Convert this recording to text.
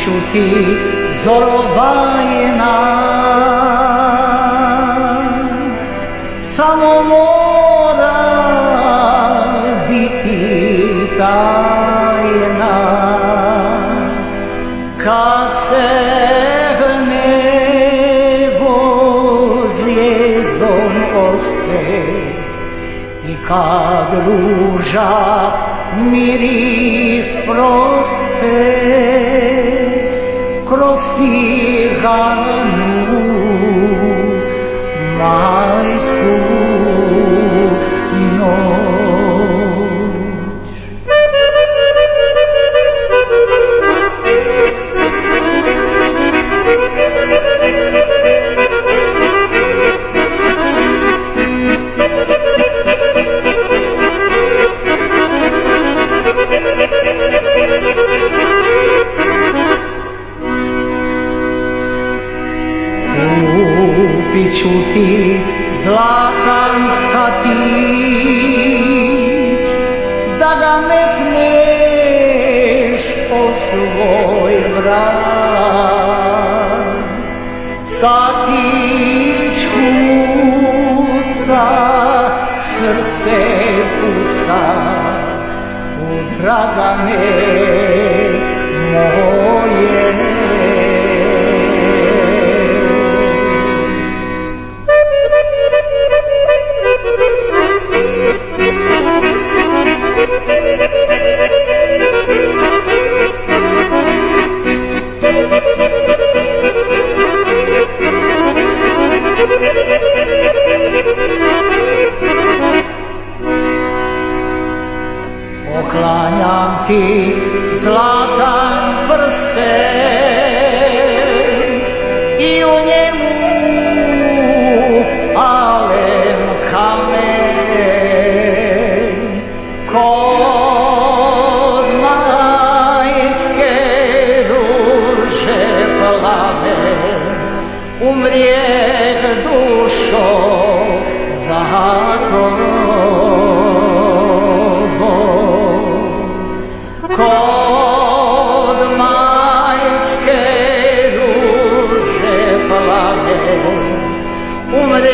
čuti zorovajna, samo mora biti tajna. Kad se nebo zvijezdom ospe i kad ruža miris prospe kroz tihanu majsku noć. Kupit ću ti zlatan satić, da ga metneš o svoj vrat. Satić kuca, srce puca, u Dragane moje. Poklanjam ti zlatan prsten i u njemu alen kamen. Kod majske ruže plamen umrijeh dušo za kod majske ruže plamen umrijeh